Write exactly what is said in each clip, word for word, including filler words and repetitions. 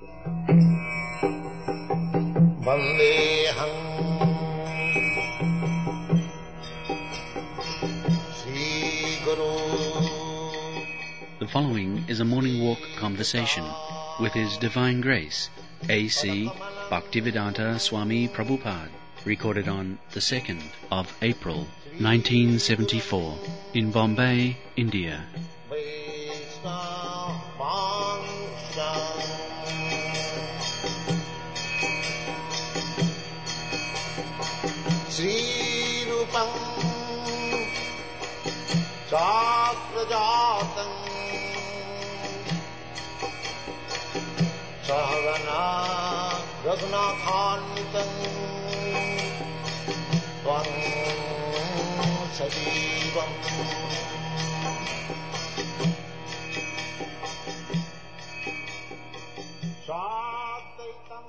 Vandeham Sri Guru. The following is a morning walk conversation with His Divine Grace, A C Bhaktivedanta Swami Prabhupada, recorded on the second of April, nineteen seventy-four, in Bombay, India. Sri Rupam Chakrajatam Sahagana Raghunathanvitam Tvam Sajivam Sadaitam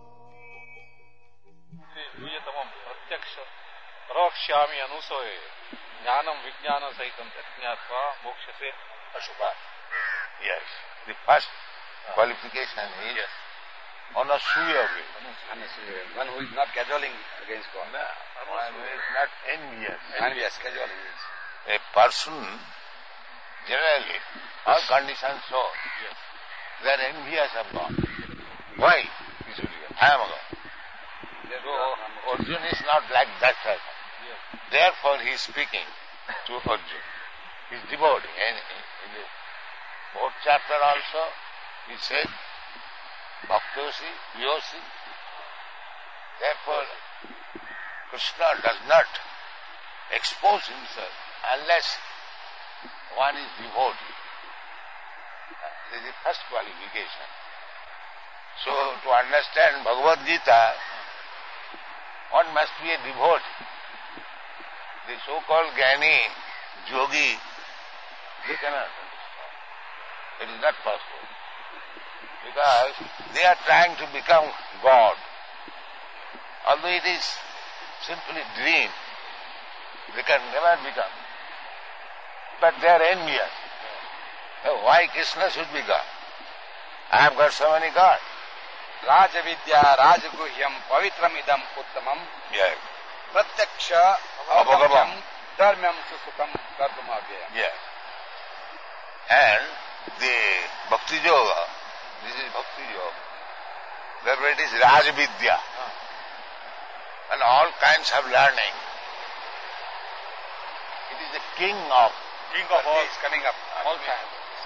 यूयतमं प्रत्यक्ष परोक्ष्यामि अनुसोये ज्ञानम विज्ञान सहितम तज्ञात्वा मोक्षसे अशुभा. Yes. The first qualification is Yes. anasuya way. One who is not cajoling against God. No, one who is not envious. Envious, cajoling is. A person, generally, all conditions show, Yes. they are envious of God. Why? I am a God. So, Arjuna is not like that type. Yes. Therefore, he is speaking to Arjuna. He is devotee. And in the fourth chapter also, he said, Bhaktosi, Yosi. Therefore, Krishna does not expose himself unless one is devotee. This is the first qualification. So, to understand Bhagavad Gita, one must be a devotee. The so-called Jnani, Yogi, they cannot understand. It is not possible. Because they are trying to become God. Although it is simply dream, they can never become. But they are envious. Why Krishna should be God? I have got so many gods. राजविद्या राजगुह्यम पवित्रमिदम उत्तमम Yes. प्रत्यक्ष अवगमम अवगमम धर्म्यम सुसुखम कर्तुमाव्ययम. Yes. And the Bhakti Yoga, this is Bhakti Yoga. Therefore it is Rajavidya. And all kinds of learning. It is the king of King of all is coming up all time.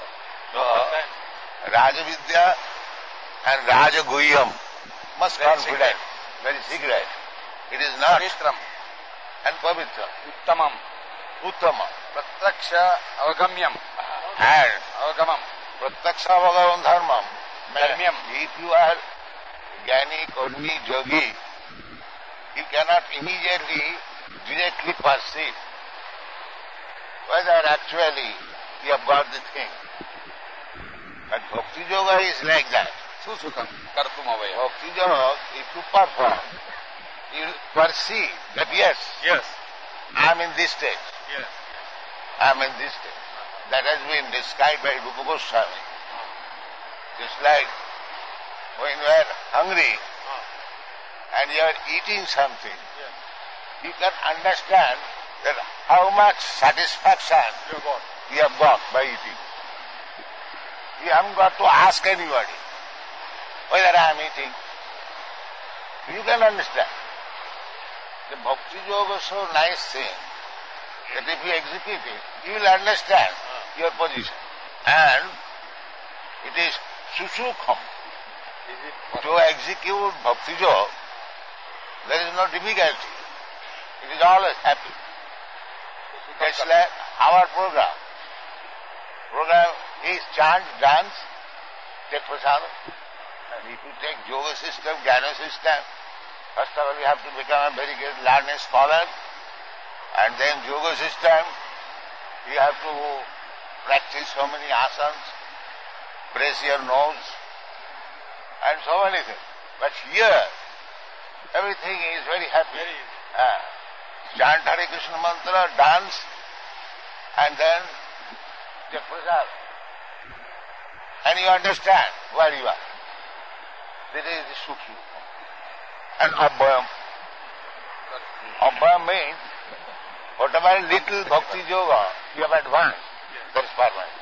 So, Rajavidya and Rajaguhyam must Very confident, secret. very secret. It is not. Pavitram, And Pavitra, uttamam, Uttama. pratyaksha avagamyam, And avagamam, Pratyaksha Bhagavan Dharmam. Dharmyam. If you are Jnani, Karmi, Yogi, you cannot immediately, directly perceive whether actually you have got the thing. But Bhakti Yoga is like that. susukham kartumavayam. Bhakti Yoga, if you perform, you perceive that yes, Yes, I am in this stage, yes. I am in this stage. That has been described by Rupa Goswami. Just like when you are hungry and you are eating something, you can understand that how much satisfaction You got. you have got by eating. You haven't got to ask anybody whether I am eating. You can understand. The Bhakti Yoga is so nice thing that if you execute it, you will understand your position. And it is susukham. Is it To execute Bhakti Yoga, there is no difficulty. It is always happy. Just like our program. Program is chant, dance, take prasadam. And if you take yoga system, jnana system, first of all you have to become a very great learned scholar. And then yoga system, you have to practice so many asanas, press your nose, and so many things. But here, everything is very happy. Very easy. Ah. Chant Hare Krishna mantra, dance, and then take prasad. And you understand where you are. This is the Sukhi. And Abhayam. Abhayam means whatever little bhakti yoga you have advanced, that is permanent.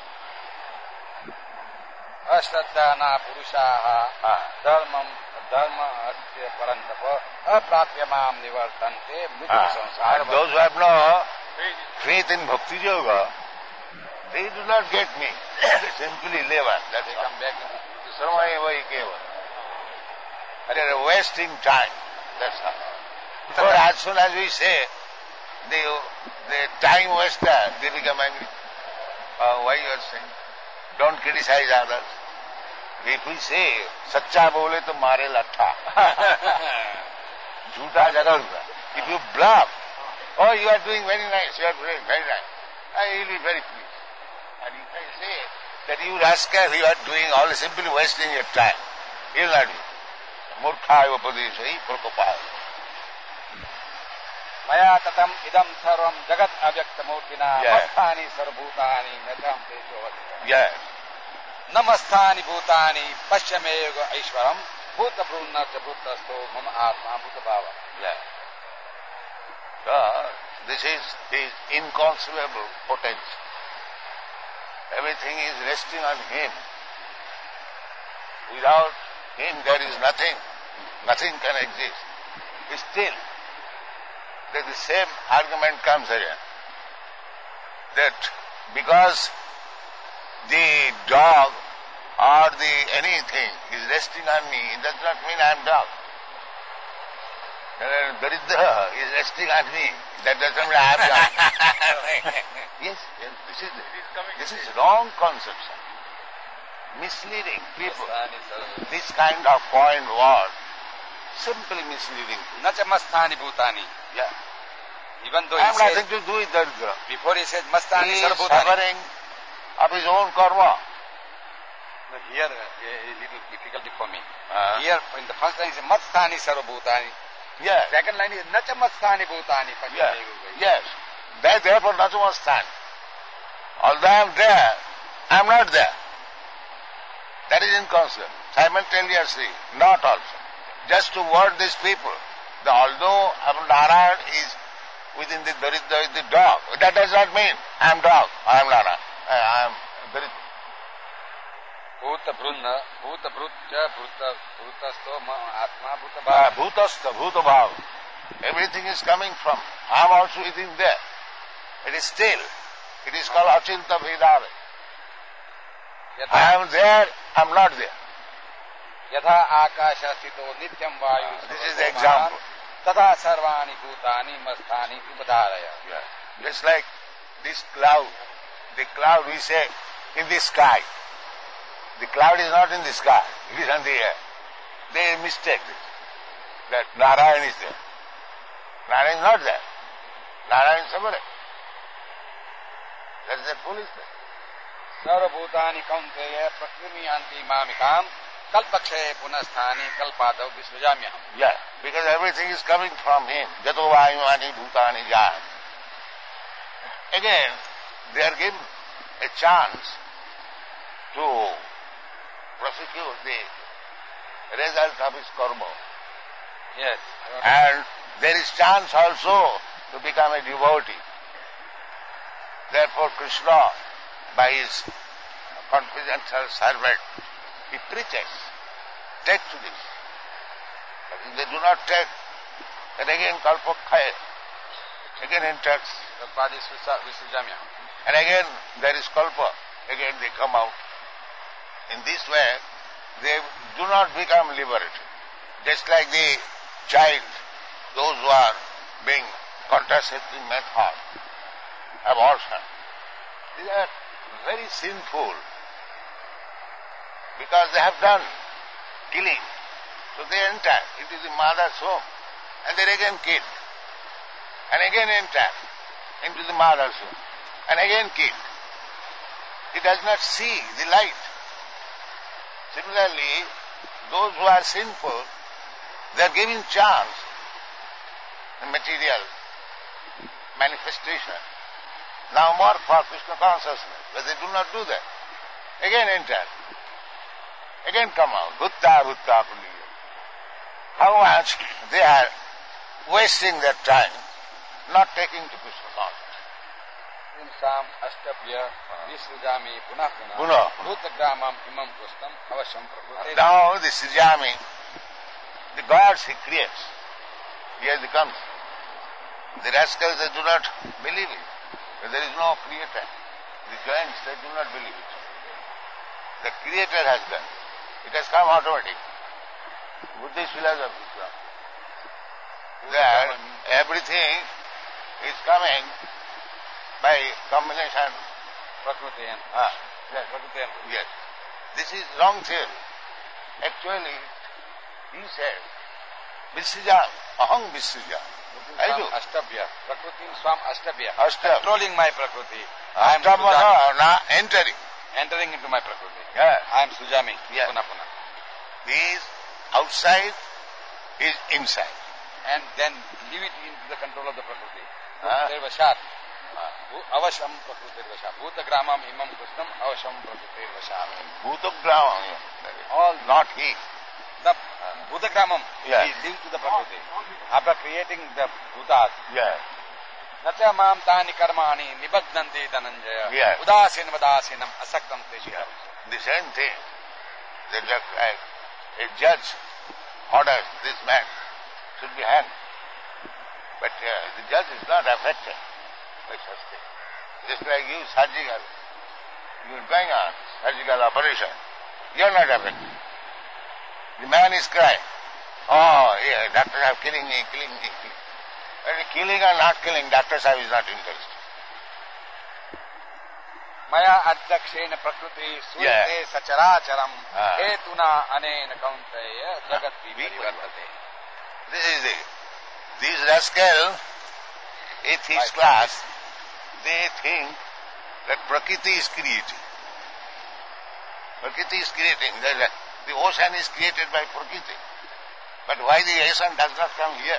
Ashraddhana purushaha dharmam dharma asya parantapa aprapyamam nivartante mridhu samsara. And those who have no faith in bhakti yoga, they do not get me. They simply live on. That They come back into Sarvaya Vaikeva. They are wasting time. That's all. For as soon as we say, the, the time waster, they become angry. Uh, why you are saying? Don't criticize others. If we say, Sacha bole to mare latha. Jhuta jaralga. If you bluff, oh, you are doing very nice, you are doing very nice, I will be very pleased. And if I say that you rascal, you are doing all simply wasting your time, he will not do. Murkha upadeshahi prokopaya. Maya tatam idam sarvam jagat avyaktamurtina Yeah. masthani sarvbhutani natam tejo Yes. Namasthani bhutani pashyamega aishwaram bhuta brunna cha bhutasto mama atma bhuta bhava. Yeah. So, this is his inconceivable potential. Everything is resting on him. Without him there is nothing. Nothing can exist. Still, that the same argument comes again. That because the dog or the anything is resting on me, it does not mean I am dog. And Daridra is resting on me, that doesn't mean I am dog. Yes, yes, this is this is wrong conception. Misleading people. This kind of foreign word, simply misleading people. Nacha masthani bhutani. Yeah. Even though I he have says, nothing to do with Daridra. before he says He masthani is sarvbhutani. suffering of his own karma. No, here uh, a little difficulty for me. Uh, Here in the first line is masthani sarvbhutani. Yes, Second line is nacha masthani bhutani. yes, yes. That, therefore, nothing must stand. Although I am there, I am not there. That is inconceivable. Simultaneously, not also. Just to word these people, the, although Narayan is within the Daridra, the dog, that does not mean I am dog, I am Narayan, I, I am Daridra. Bhuta brunna, bhuta brutya, bhuta brutasto atma bhuta Uh, bhava. Bhutasta, Bhuta Bhava. Everything is coming from. I am also within there. It is still. It is called Achinta Vedava. I am there, I am not there. Yatha akasha sthito nityam vayu. This is the example. Tata sarvani bhutani masthani upadharaya. Yeah. Just like this cloud. The cloud we say in the sky. The cloud is not in the sky. It is on the air. They mistake this. That Narayan is there. Narayan is not there. Narayan is somewhere. That is a foolishness. Sarvabhutani kaunteya prakrimiyanti mamikam kalpakshe punasthani kalpadav visvajamyaham. Yeah, because everything is coming from him. Jato vayumani bhutani jan. Again, they are given a chance to prosecute the result of his karma. Yes. And there is chance also to become a devotee. Therefore Krishna, by his confidential servant, he preaches, take to this. But if they do not take, then again kalpakshe, again enters. Kalpadis visvajamyaham. And again there is kalpa, again they come out. In this way, they do not become liberated. Just like the child, those who are being contraceptive method, abortion, these are very sinful because they have done killing. So they enter into the mother's home and they again kill. And again enter into the mother's home and again kill. It does not see the light. Similarly, those who are sinful, they are given chance in material manifestation. Now more for Krishna consciousness, but they do not do that. Again enter. Again come out. Bhutta, bhutta, puliya. how much they are wasting their time not taking to Krishna consciousness. Sam Ashtabhya Visrujami Punah Punah Punah. Bhutagramam Imam Kustam Avasham Prakrute. Now the Srijami, the gods he creates, here he comes. The rascals, they do not believe it. There is no creator. The giants, they do not believe it. The creator has done. It has come automatic. Buddhist philosophy. That everything is coming by combination. Prakrute and Ah, yes, Prakrute and yes. This is wrong theory. Actually, he said, Visrija, aham Visrija. I do. Ashtabhya. Prakriti Swam Ashtabhya. Ashtab. Controlling my Prakriti. I am Ashtabha, Sujami. now entering. Entering into my Prakriti. Yes. I am Sujami. Yes. Punah Punah. Is outside, is inside. And then leave it into the control of the Prakriti. Ah. Vashat. Avasham Prakriti Vashat. Bhutagramam Imam Kustam Avasham Prakriti Vashat. Bhutagramam. All Not he. the Bhutagramam Yeah. is linked to the Prakriti. After creating the Bhutas, Yes. Natya mam tani karmani nibadnanti dhananjaya Yes. udasin vadasinam asaktam teshikam. The same thing. They just like a judge orders this man should be hanged. But uh, the judge is not affected by such thing. Just like you, surgical. You are going on surgical operation. You are not affected. The man is crying. Oh, yeah, doctors are killing me, killing me, killing me. But killing or not killing, Doctor Sahib is not interested. Maya adhyakshena prakriti surte Yeah. sacharacharam Ah. hetuna anena kauntaya jagat viparivartate. This is it. These rascal, atheist class, they think that Prakriti is creating. Prakriti is creating. The, the ocean is created by Prakriti. But why the ocean does not come here?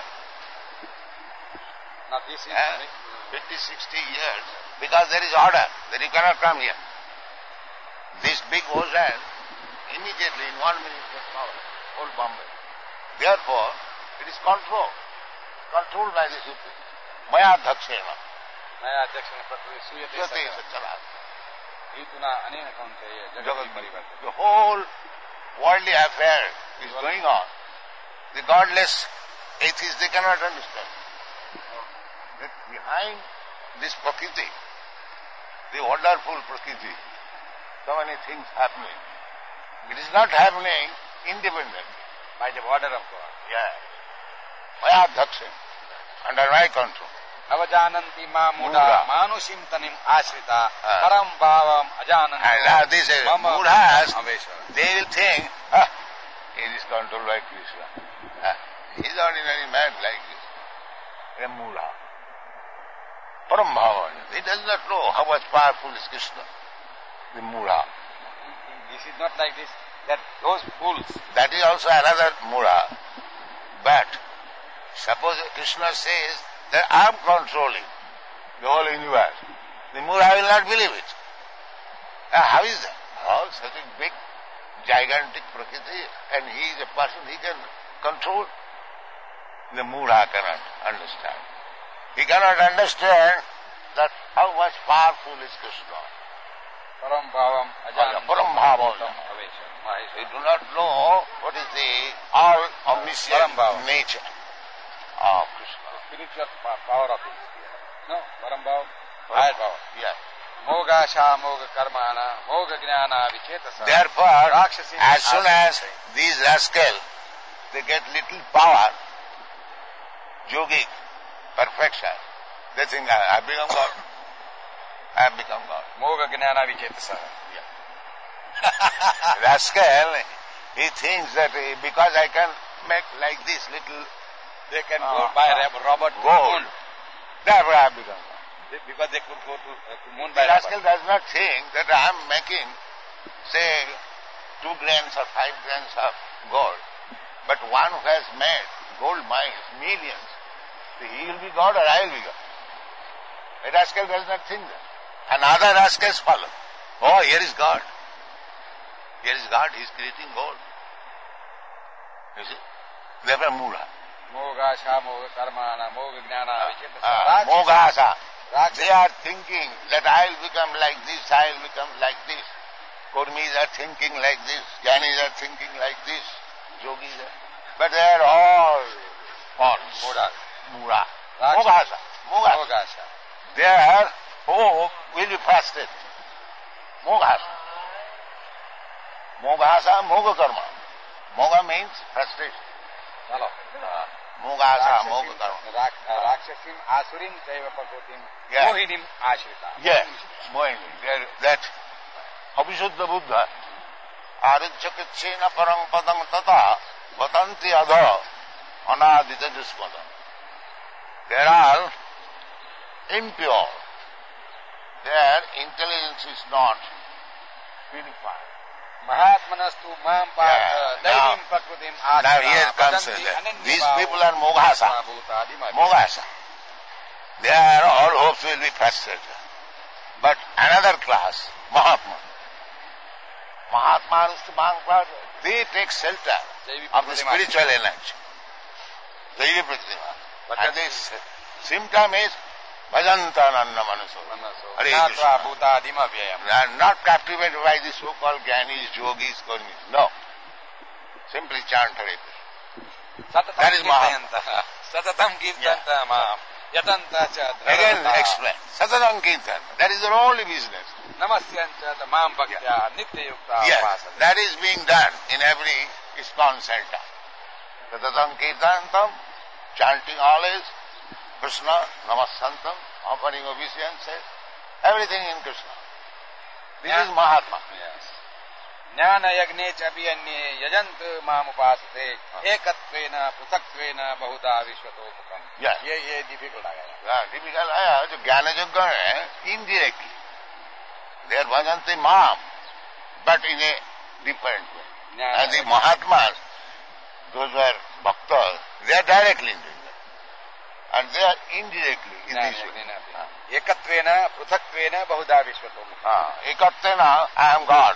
Now this is Eh? fifty, sixty years, because there is order, that you cannot come here. This big ocean, immediately in one minute was covered, whole Bombay. Therefore, it is controlled, controlled by the Supreme. Maya dhakshena, Maya adhyakshena prakriti suyate jyoti sacharacharam sachala. hetuna anena kauntaya jagat Jagat viparivartate. The whole worldly affair is going on. The godless atheists, they cannot understand. That behind this Prakriti, the wonderful Prakriti, so many things happening. It is not happening independently. By the order of God. Yeah. Maya dhakshen, under my control. Avajananti ma muda Muda. manushim tanim ashrita Ah. param bhavam ajananti And now this is, mama Mudhas, aveshara. they will think, ah, he is controlled by Krishna. Ah, he is ordinary man like this. A Mudha. Parambhavan. He does not know how much powerful is Krishna. The Mudha. This is not like this, that those fools, That is also another Mudha. But suppose Krishna says that I am controlling the whole universe. The Mudha will not believe it. Ah, how is that? Oh, such a big, gigantic Prakriti, and he is a person he can control. The Mudha cannot understand. He cannot understand that how much powerful is Krishna. param bhavam ajananti Param bhavam. aveshara. They do not know what is the all omniscient Param bhava. nature of Krishna. Spiritual pa- power of it. No, param bhavam, higher power. Yes. Moga sha moga karmana, moga jnana vichetasa. Therefore, Rakshasi as soon as asate. these rascals, they get little power, yogic perfection, they think, I have become God. I have become God. Moga jnana vichetasa. Rascal, he thinks that eh, because I can make like this little They can Ah, go by ah, Rob- Robert to gold, moon. therefore I have become God. They- Because they could go to, uh, to moon The by rascal Robert. does not think that I am making, say, two grains or five grains of gold. But one who has made gold mines, millions, so he will be God or I will be God. The rascal does not think that. And other rascals follow. Oh, here is God. Here is God, he is creating gold. You see? They were mura. Mogasha, Moga Karmana, Moga Jnana, Uh, Mogasa. Rakshasa. They are thinking that I'll become like this, I'll become like this. Kurmis are thinking like this, Jnanis are thinking like this, Yogis are. But they are all false. Mura. Mura. Rakshasa. Mogasa. Mogasa. Mogasha. Their hope will be frustrated. Mogasa. Mogasa, Moga Karma. Moga means frustration. Hello. Mogasa, Moga Karma. Rakshasim, Asurim, Chaiva Pakotim, Yeah. Mohinim, Ashrita. Yes, Mohini. There- That Abhishuddha Buddha, Aricchakitsena parang padam tata, vatanti adha, anadita jusmadam. They are impure. Their intelligence is not purified. Mahatmanastu Mam Yeah. Partha, Daivim Now- Prakrutim Now Ashrita. here comes Vadanti that. Ananya These Bhava, people are Mogasa. Bhutadima. Mogasa. Their all hopes will be frustrated. But another class, Mahatma. Mahatma is the Mahatma. They take shelter of the spiritual energy. Daivi Pratima. And this symptom is Bhajantananna Manaso. Hare Krishna. Natva Bhutadima Vyayam. They are not captivated by the so-called Gyanis, Yogis, Karmis. No. Simply chant Hare Krishna. Satatam That is Mahatma. Kirtayanta. Satatam Kirtayanta Mam. Yatanta cha Again Dravata. explain. Satanam Kirtan. That is their only business. Namasyancha Mam Bhaktya Nitya Yukta Yes, Upasana. that is being done in every ISKCON center. Tatatam Kirtantam, chanting always, Krishna, Namasantam, offering obeisances, everything in Krishna. This Yeah. is Mahatma. Yes. Jnana yagne cha abhiyanye yajant mam upasate ekattvena pruthaktvena bahuda vishvato mukam. Yeah. ये ये difficult आ गया. Yeah, typical, yeah, जो ज्ञान यज्ञ है, indirectly. They are bhajanti Mam, but in a different way. ज्ञान And the Mahatmas, those who are bhaktas, they are directly in it. And they are indirectly in ज्ञान this way. यज्ञेन अपि. एकत्वेन पृथक्त्वेन बहुधा विश्वतो मुखम. Ah, Ekattena, I am God.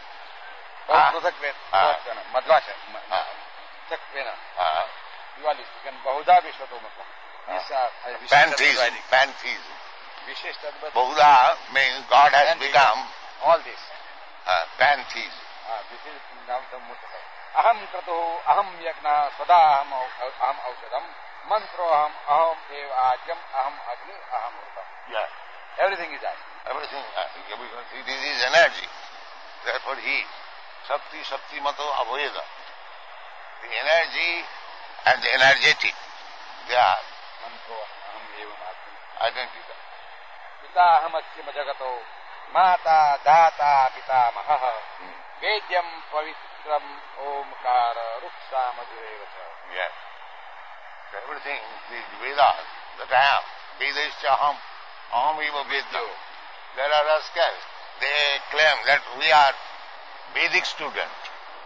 Ah. पृथक्त्वेन Ah. मध्वाच Ah. पृथक्त्वेन Ah, dually speaking बहुधा विश्वतो मुखम. This are pantheism, pantheism. विशेष तद्वत् Bahuda means God has Pantheism. become all this. uh, pantheism. Ah, this is now the muttaka. Aham krato aham yagna sada aham au- aham aushadam mantro aham aham eva ajam aham agni aham rutam. Yeah. Everything is I. Everything, uh, because this is energy. Therefore he, Shakti, Shakti Mato Abheda. The energy and the energetic, they are Mantro aham eva agni. identical. Pita aham asyama jagato mata data pita mahaha vedyam pavitram omkara ruksa madhureva. Yes. So everything, the Vedas, that I am, Vedascha Aham, Aham Eva Vedya. There are rascals. They claim that we are Vedic students.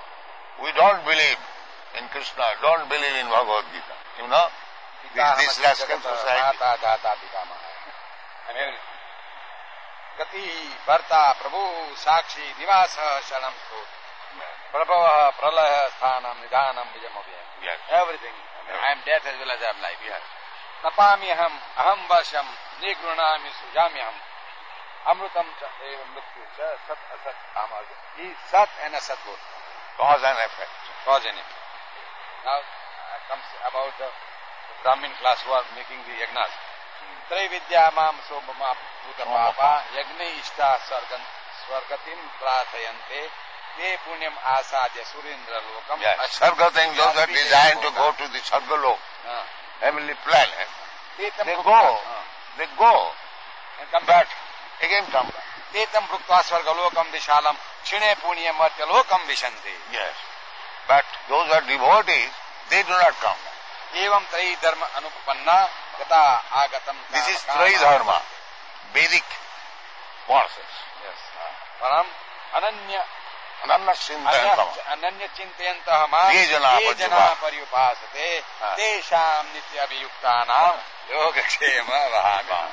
We don't believe in Krishna, don't believe in Bhagavad Gita. You know? This, this rascal society. Mata data pita mahaha. I mean everything. गति भर्ता प्रभु साक्षी निवास शरणम स्तोत्र प्रभव प्रलय स्थानम निधानम विजम अभयम. Yes. Everything. I mean, I am death as well as I am life. Yes. तपामि हम अहम वशम निगृणामि सुजामि हम अमृतम च एवं मृत्यु च सत असत अहम Arjun. He is sat and asat both. Cause and effect. Cause and effect. Now uh, comes about the Brahmin class who are making the yagnas. त्रैविद्या माम सोममा भूतपापा यज्ञ इष्टा स्वर्गं स्वर्गतिं प्रार्थयन्ते ते पुण्यम आसाद्य सुरेंद्र लोकम. Yes. Sarga things, those are designed to go to the Sargalok, हाँ. heavenly planet. ते They तं go, हाँ. they go, And come but back. again come back. ते तं भुक्त्वा स्वर्गलोकं विशालं क्षिणे पुण्यं मर्त्यलोकं विशन्ति. Yes. But those who are devotees, they do not come back. एवं त्रयी धर्म अनुपन्ना गता आगतम. This is Trayi Dharma, Vedic forces. Yes. परम अनन्य Ananna Sindhantama. अनन्य चिंतयन्तः मां ये जना ये जना पर्युपासते हाँ. तेषां नित्याभियुक्तानां योगक्षेम वहामि.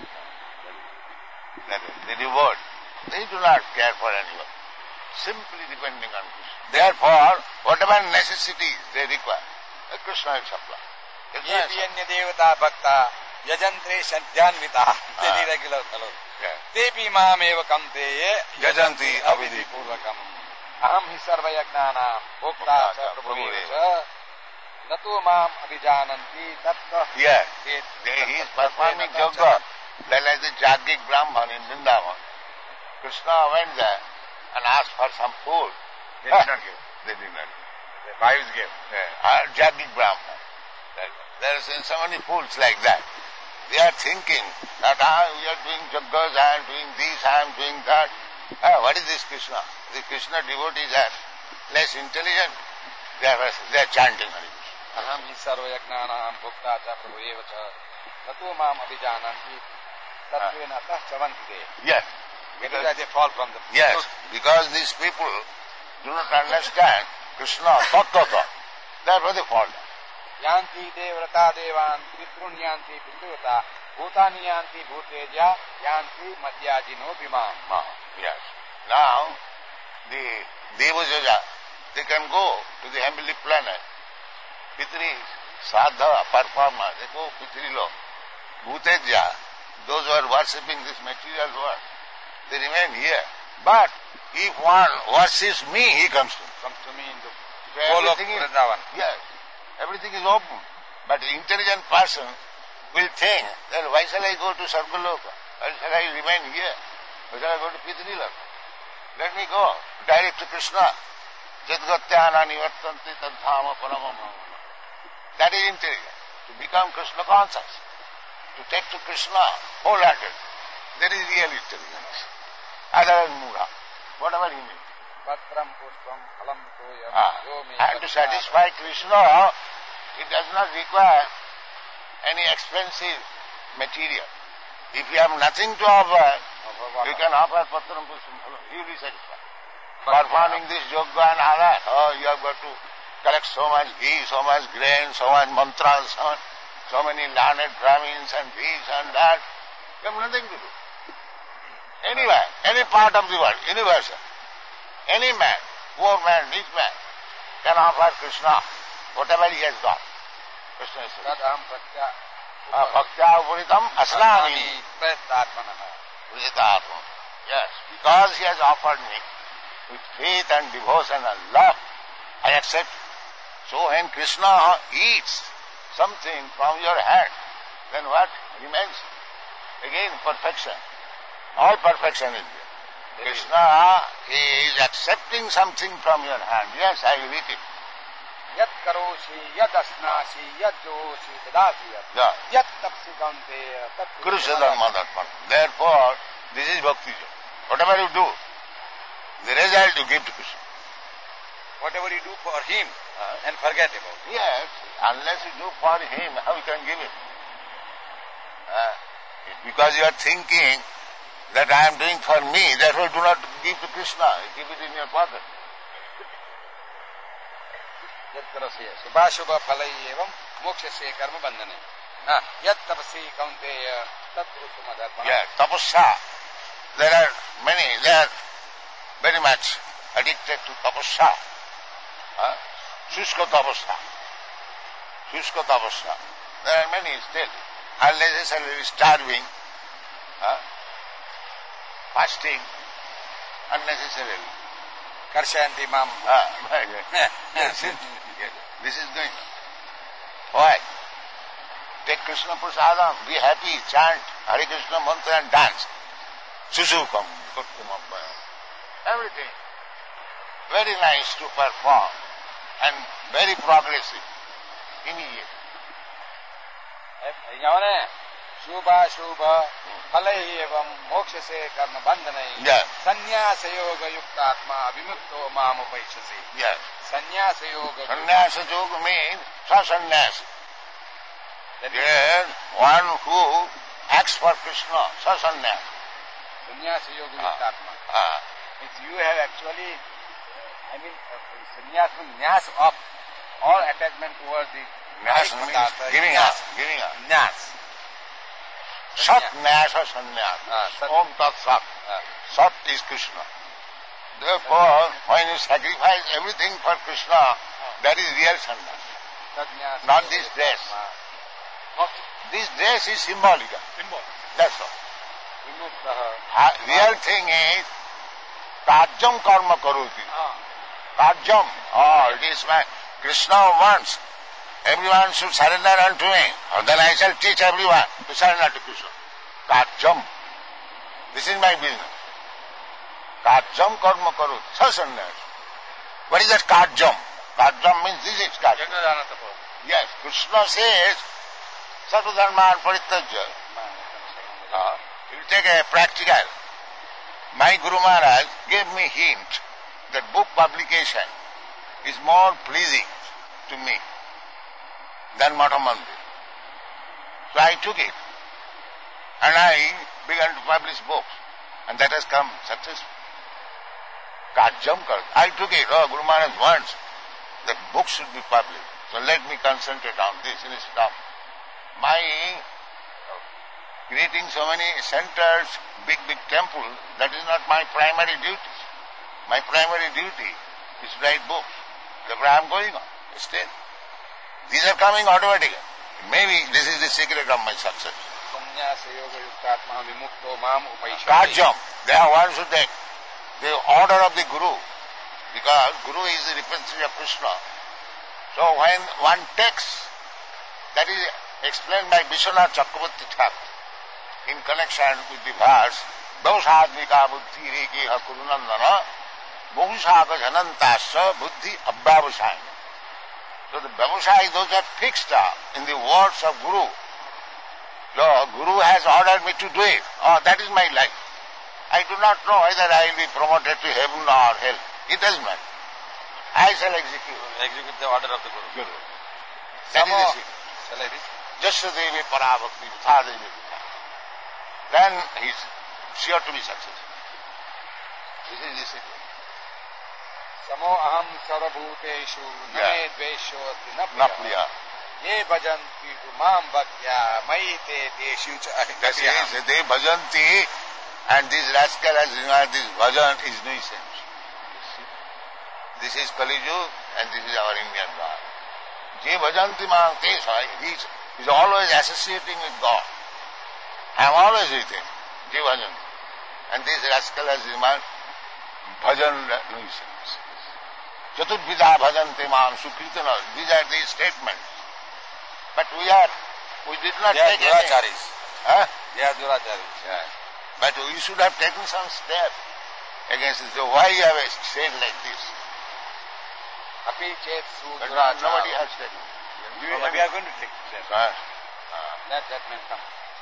That is, the reward. They do not care for anyone. Simply depending on Krishna. Therefore, whatever necessities they require, Krishna is supply. Krishna ये is भी अन्य देवता भक्ता यजंत्रे सद्यान्विता तेरी रेगुलर चलो ते भी माम एव कंतेये यजन्ति अविधि पूर्वकम अहम ही सर्वयज्ञानां भोक्ता च प्रभुरेव च न तो माम अभिजानन्ति तत् Yeah, he is performing yoga. Then like the Jaggic Brahman in Vrindavan, Krishna went there and asked for some food. They did not give. They did not give. The wives gave. Yeah. Uh, Jaggic Brahman. There is so many fools like that. They are thinking that ah, we are doing jaggas, I am doing this, I am doing that. Ah, what is this Krishna? The Krishna devotees are less intelligent. They are, they are chanting Hare Krishna. अहम ही सर्वयज्ञानां भोक्ता च प्रभुरेव च न तो माम अभिजानन्ति तत्त्वेन अतः चवन्ति Yes. because they fall from the Yes, truth. because these people do not understand Krishna tattva. Therefore they fall down. यान्ति देवव्रता देवान् पितॄन् यान्ति पितृव्रता भूतानि यान्ति भूतेज्या यान्ति मद्याजिनो विमाम् Ah, yes. Now, the Devajaja, they can go to the heavenly planet. Pitri, sadha, performer, they go Pitri Lok. Bhuteja, those who are worshipping this material world, they remain here. But if one worships me, he comes to me. comes to me in the So whole of everything is, Vrindavan. yes, everything is open. But the intelligent person will think that why shall I go to Sargaloka? Why shall I remain here? Why shall I go to Pitri-loka? Let me go direct to Krishna. Jadgatyana nivartanti tadhama paramam. That is intelligent. To become Krishna conscious. To take to Krishna wholehearted. That is real intelligence. Otherwise mura. Whatever he means. Patram pushpam phalam toyam Ah, yo me and to satisfy Krishna, it does not require any expensive material. If you have nothing to offer, you can offer patram pushpam phalam. You will be satisfied. Performing this yoga and all that, oh, you have got to collect so much ghee, so much grain, so much mantras, so, so many learned Brahmins and this and that. You have nothing to do. Anywhere, any part of the world, universal. Any man, poor man, rich man, can offer Krishna whatever he has got. Krishna is saying, तदहम प्रत्या Bhaktya upuritam asnami प्रयत्नात्मनः vritatma. Yes, because he has offered me with faith and devotion and love, I accept. So when Krishna eats something from your hand, then what remains? Again, perfection. All perfection is there. Krishna is accepting something from your hand. Yes, I will eat it. यत् करोषि यद् अस्नासि यद् जोषि ददासि यत् Yeah. यत् तपसि कौन्तेय तत् Krishna Dharmadharman. Therefore, this is bhakti yoga. Whatever you do, the result you give to Krishna. whatever you do for him and forget about it. Yes, unless you do for him, how you can give it? Uh, because you are thinking that I am doing for me, therefore do not give to Krishna. Keep it in your pocket. यत् करोषि शुभाशुभ फलै एवं मोक्षस्य कर्म बन्धने हाँ, यत् तपसि कौन्तेय तत् कुरु मदर्पणम्. Yes, tapasya. There are many, they are very much addicted to tapasya. Uh, Shushka tapasya. Shushka tapasya. There are many still. Unnecessarily starving, uh, fasting, unnecessarily. कर्षयन्ति माम्. Ah, yes, yes, yes. This is going on. Why? Take Krishna Prasadam, be happy, chant Hare Krishna mantra and dance. Susukam, Kutkumapaya. Everything. Very nice to perform and very progressive. Immediate. यावने शुभाशुभ फलै एवं मोक्षस्य कर्म बन्धनै Yeah. संन्यास योग युक्त आत्मा विमुक्तो माम उपैक्षसि. Yes. संन्यास योग Sannyasa yoga means sa-sannyasa. Yes, one who acts for Krishna, sa-sannyasa. संन्यास योग युक्त आत्मा. Ah. Means you have actually, I mean, sannyas means nyas of all attachment towards the Nyas Bhagavad means Gita. giving Nyas. up, giving up. Nyas. Sat Nyasa Sannyas. Ah, Sat. Om Tat Sat. Ah. Sat is Krishna. Therefore, when you sacrifice everything for Krishna, that is real sannyas. Not this dress. This dress is symbolical. That's all. Ha, real thing is, Kajam karma karoti. Kajam. Oh, it is my, Krishna wants. Everyone should surrender unto me. Or then I shall teach everyone to surrender to Krishna. Kajam. This is my business. Kajam karma karoti. Sasannyas. What is that Kajam? Kajam means this is Kajam. Yes, Krishna says, Sarvadharman Parityajya. Uh, you take a practical. My Guru Maharaj gave me hint that book publication is more pleasing to me than Mata Mandir. So I took it and I began to publish books, and that has come successful. Kajam kar. I took it. Oh, Guru Maharaj wants that books should be published. So let me concentrate on this and stop. My creating so many centers, big, big temples, that is not my primary duty. My primary duty is to write books. Therefore I am going on still. These are coming automatically. Maybe this is the secret of my success. Kajam, they are one should take the order of the Guru, because Guru is the representative of Krishna. So when one takes, that is explained by Vishwanath Chakravarti Thakur in connection with the verse, Bhavashadnika buddhi rekiha kurunandana Bhavashaka janantasya buddhi abhavasaya. So the Bhavashaya, those are fixed up in the words of Guru. So Guru has ordered me to do it. Oh, that is my life. I do not know whether I will be promoted to heaven or hell. It doesn't matter. I shall execute. Execute the order of the Guru. Guru. That is the secret. Shall I read? Jasyadevi parabhakti vithadevi. Then he is sure to be successful. This is the secret. Samo aham sarvabhuteshu name dvesho asti Na priya. Ye bhajanti tu mam bhaktya maite teshu cha. That is, they bhajanti, and this rascal has denied this bhajan is nuisance. This is Kali Yuga and this is our Indian God. Je bhajanti mang tesha, he is always associating with God. I am always with him. Je bhajanti. And this rascal has denied bhajan nuisance. Chaturvidha bhajante mam sukritana. These are the statements. But we are, we did not They are take any. duracharis. Huh? They are duracharis. Yeah. But we should have taken some step against this. So why you have said like this? Api chet su But duracharo. nobody has taken. We, we are going to take steps. Huh? That, that may come.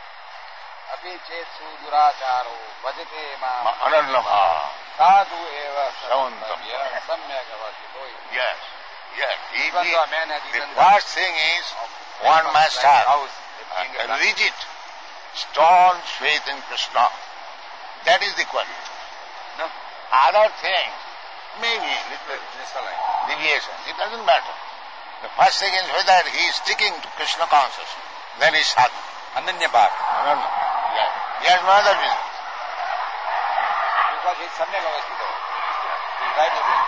Api chet su duracharo bhajate mam Anannama. sadhu eva Savantam. sarvabhya samyak avadhito. Yes. Yes. He, Even he, though a man has the eaten first thing is one must have house, a, a rigid, staunch faith in Krishna. That is the quality. No. Other things, maybe little deviations, it doesn't matter. The first thing is whether he is sticking to Krishna consciousness, then he is sadhu. Ananya bhav. No, no. Yeah. He has no other business. Because he is samyak avadhito. He is right away.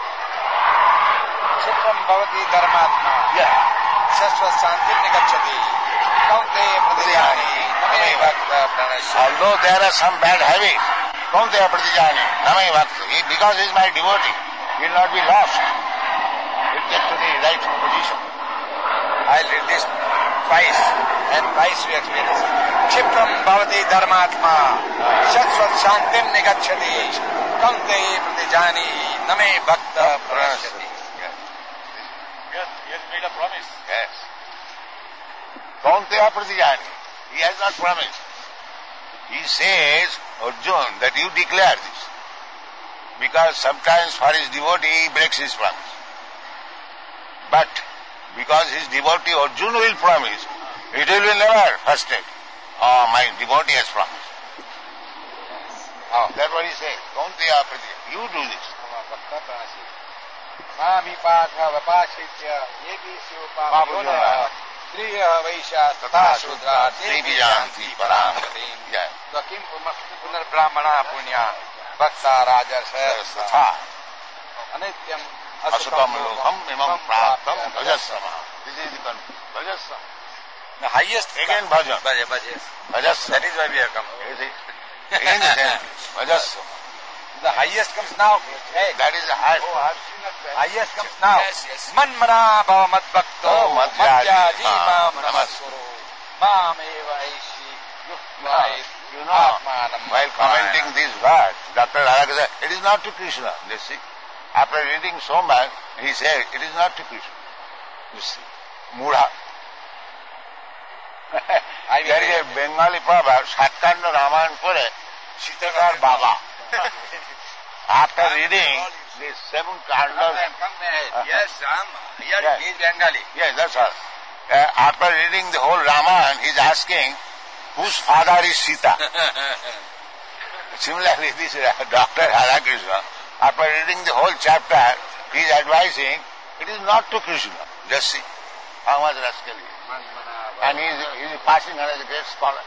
Chitram bhavati dharmatma. Yeah. Shashvat santim nigacchati. Kaunte pradiyani. Name bhakta pranasya. Although there are some bad habits, don't they pratijani, namai bhakta. He, because he is my devotee, he will not be lost. He will get to the right position. I'll read this twice, and twice we experience it. Chitram bhavati dharmatma. Shashvat santim nigacchati. Kaunte pradiyani. Name bhakta pranasya. Yes, he has made a promise. Yes. Kaunteya pratijani. He has not promised. He says, Arjun, that you declare this. Because sometimes for his devotee he breaks his promise. But because his devotee Arjun will promise, it will be never frustrated. Oh, my devotee has promised. Oh, that's what he says. Kaunteya pratijani. You do this. Mami patha vapashitya yepi sivapapayona striya vaisha tata shudra devi janti paramgatim. Yeah. So kim punar brahmana punya bhakta rajarsa Satha. anityam Asutam lokam imam praptam bhajassama. This is the conclusion. Bhajasam. The highest... Again bhajan. Bhaja, bhaja, yes. Bhajasam. That is why we have come. Again the same thing. Bhajasam. The highest comes now. Hey. That is the highest. Oh, I've seen it. Highest comes now. Yes, yes. Man mana bhava mad bhakto. Oh, madhyaji mam mam namaskuru. Mam eva aishi yuktai. You know, while commenting these words, Doctor Haraka said, it is not to Krishna. You see, after reading so much, he said, it is not to Krishna. You see, Mudha. There is a Bengali proverb, Satkanda Ramayana pore, Sitakar Baba. After reading these seven kandas, Yes, I'm here. Yes. He is Bengali. yes, that's all. Uh, after reading the whole Ramayana, he is asking, whose father is Sita? Similarly, this uh, Doctor Harakrishna, after reading the whole chapter, he is advising, it is not to Krishna. Just see how much rascal he is. And he is, he is passing on as a great scholar.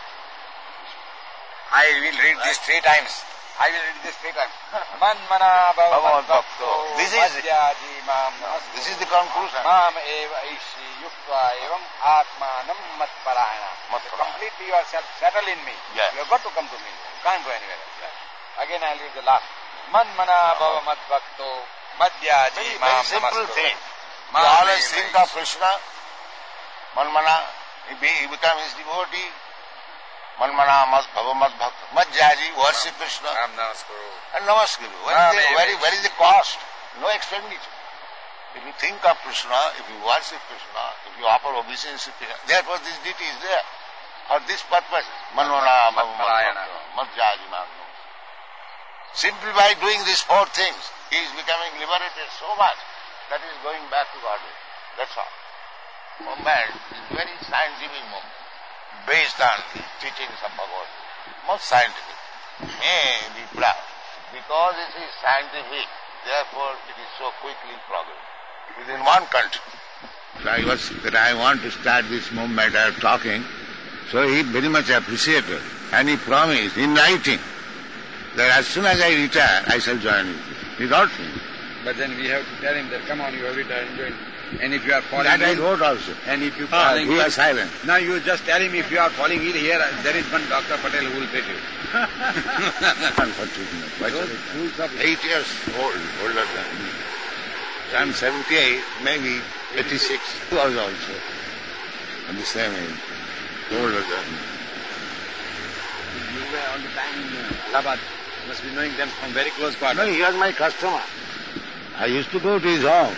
I will read this three times. I will read this three times. Man mana bhava mad bhakto. This is- madhyaji mam namaskuru. This is the conclusion. Mam eva aishi yukta evam atmanam mat parayana. Completely yourself, settle in me. Yes. You have got to come to me. You can't go anywhere else. Yes. Again I will read the last. Man mana bhava mad bhakto. Madhyaji Very, mam very simple namaskuru. thing. You Mam always eva think aishi. of Krishna, Manmana, he, be, he becomes his devotee. Manmana mad bhava mad bhakta. Madhyaji, worship Krishna. Mam namaskuru. And namaskuru. Where Ah, is the, very, where, very is- where is the cost? No expenditure. If you think of Krishna, if you worship Krishna, if you offer obeisance to Krishna, therefore this deity is there. For this purpose. Manmana bhava mad Parayana. bhakta. Madhyaji mad namaskuru. Simply by doing these four things, he is becoming liberated so much that he is going back to Godhead. That's all. Movement is very scientific movement, based on teachings of Bhagavad Gita. Most scientific. May be proud. Because it is scientific, therefore it is so quickly progressing. Within one country. So I was, that I want to start this movement, I am talking, so he very much appreciated. And he promised in writing that as soon as I retire, I shall join you. He wrote me. But then we have to tell him that come on, you have retired and join. And if you are falling That I ill, wrote also. and if you Ah, falling he ill, was silent. now you just tell him if you are falling ill here, there is one Doctor Patel who will take you. Unfortunately. Quite Those a- fools of Eight years old, older than me. I am seventy-eight, maybe eighty-six. He was also at the same age, older than me. You were all the time in uh, Allahabad. You must be knowing them from very close quarters. No, he was my customer. I used to go to his home.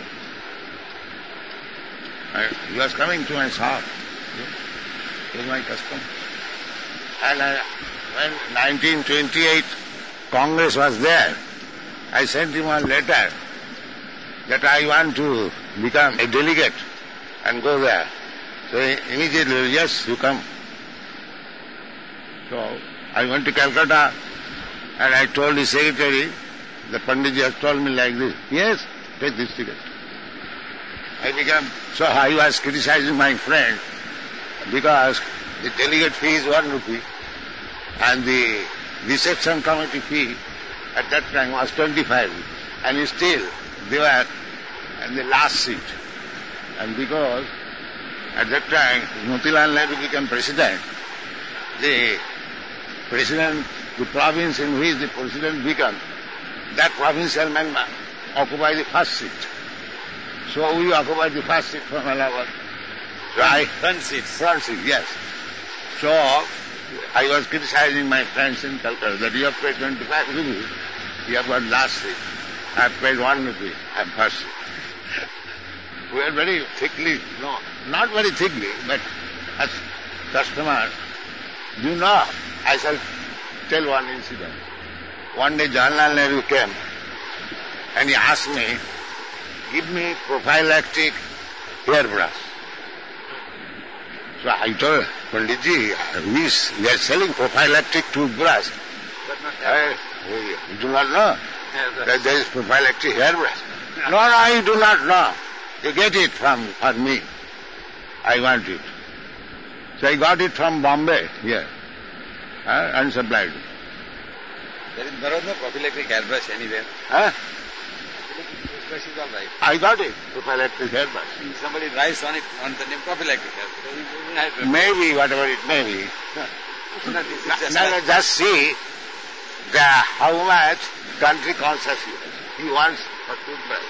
I, he was coming to my shop. He was my customer. And I, when nineteen twenty-eight Congress was there, I sent him a letter that I want to become a delegate and go there. So he immediately, yes, you come. So I went to Calcutta and I told the secretary, the Panditji has told me like this, yes, take this ticket. I became, so I was criticizing my friend because the delegate fee is one rupee and the reception committee fee at that time was twenty-five rupees. And still they were in the last seat. And because at that time Motilal Nehru became president, the president, the province in which the president became, that provincial member occupied the first seat. So we occupied the first seat from Allahabad. So I, Front seats. front seat, yes. So I was criticizing my friends in Calcutta that you have paid twenty-five rupees, you have got last seat. I have paid one rupee, I am first seat. We are very thickly, no, not very thickly, but as customer, you know, I shall tell one incident. One day Jawaharlal Nehru came and he asked me, give me prophylactic hairbrush. So I told Panditji, we, is, we are selling prophylactic toothbrush. I, you do not know that there is prophylactic hairbrush. No, no, you do not know. You get it from for me. I want it. So I got it from Bombay here uh, and supplied it. There is, there was no prophylactic hairbrush anywhere. Huh? Because she's all right. I got it, prophylactic hair brush. Somebody drives on it on the name prophylactic hair. So we- we have to- Maybe, whatever it may be. No, this is No, just no, like- just see the, how much country conscious he is. He wants a toothbrush.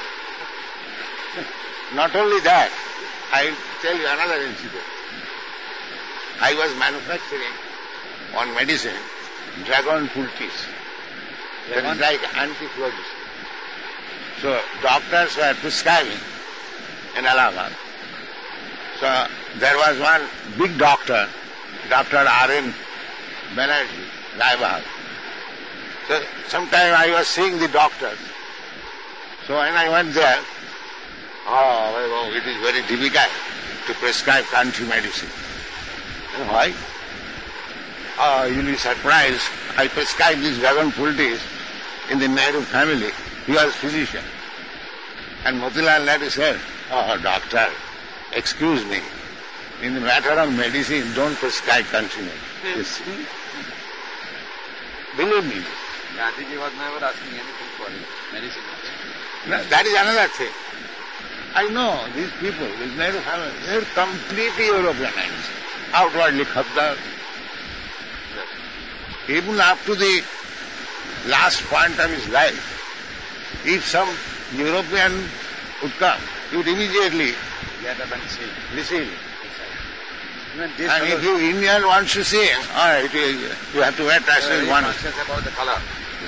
Not only that, I'll tell you another incident. I was manufacturing on medicine dragon fruit teas. That Dragon? is like anti-phlogiston. So doctors were prescribing in Allahabad. So there was one big doctor, Doctor R N Banerjee, Raibahar. So sometime I was seeing the doctors. So when I went there, oh, well, it is very difficult to prescribe country medicine. You know why? Oh, you'll be surprised. I prescribed these dragon fruit teas in the Nehru family. He was physician. And Motilal Nehru said, oh, doctor, excuse me. In the matter of medicine, don't prescribe country medicine. Yes. Believe me. Gandhiji was never asking anything for it. Medicine. No, that is another thing. I know these people, this Nehru family, they are completely Europeanized. Outwardly Khabdar. Even up to the last point of his life, if some European would come, he would immediately Get up and see. receive it. Even this And if fellow- you Indian wants to see him, all right, you, you have to wait they are till very one. conscious about the color.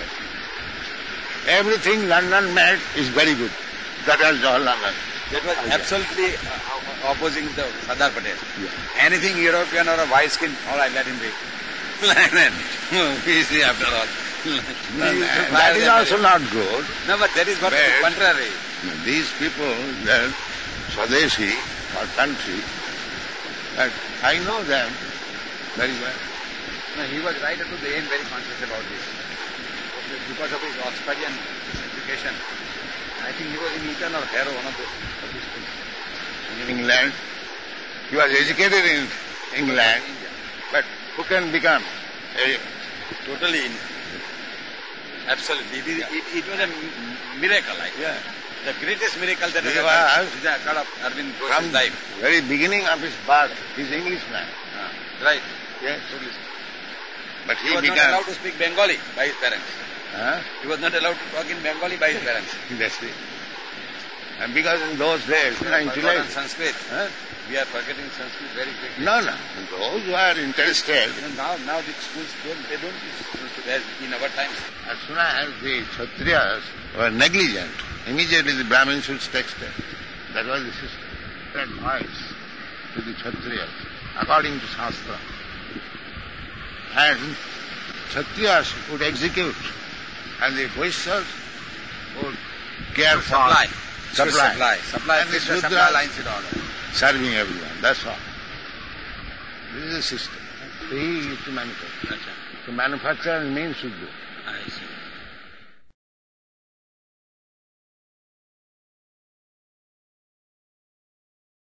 Everything London made is very good. That was Jawaharlal Nehru. That was Okay. absolutely uh, opposing the Sardar Patel. Anything European or a white skin, all right, let him be. Like that. We see after all. No, He used to that fire is them also very- not good. No, but that is not Bad. contrary. These people, they're Swadeshi or country, but I know them very well. No, he was right up to the end very conscious about this. Because of his Oxfordian education. I think he was in Eton or Harrow, one of the of these schools. In England, he was educated in England, India. but who can become a Totally in. Absolutely. It, is, it, it was a m- miracle, I think. yeah, The greatest miracle that He has was- happened is the occurred of Arvind from Ghosh's life. very beginning of his birth, he's Englishman. Ah, right. Yes, Totally. but He he was not became. allowed to speak Bengali by his parents. Huh? He was not allowed to talk in Bengali by his parents. That's it. And because in those days, We you know, have forgotten intellect. Sanskrit. Huh? We are forgetting Sanskrit very quickly. No, no. Those who are interested, You know, now, now the schools don't, they don't teach Sanskrit as in our times. as soon as the Kshatriyas were negligent, immediately the Brahmins should take step. That was the system. That advice to the Kshatriyas, according to Shastra. And Kshatriyas would execute, and the Vaishyas would care for Supply. supply, Supply. Supply. and the Supply, supply Shudras lines in order. serving everyone. That's all. This is a system. So he used to manufacture. Acha. To manufacture means Shudra. I see.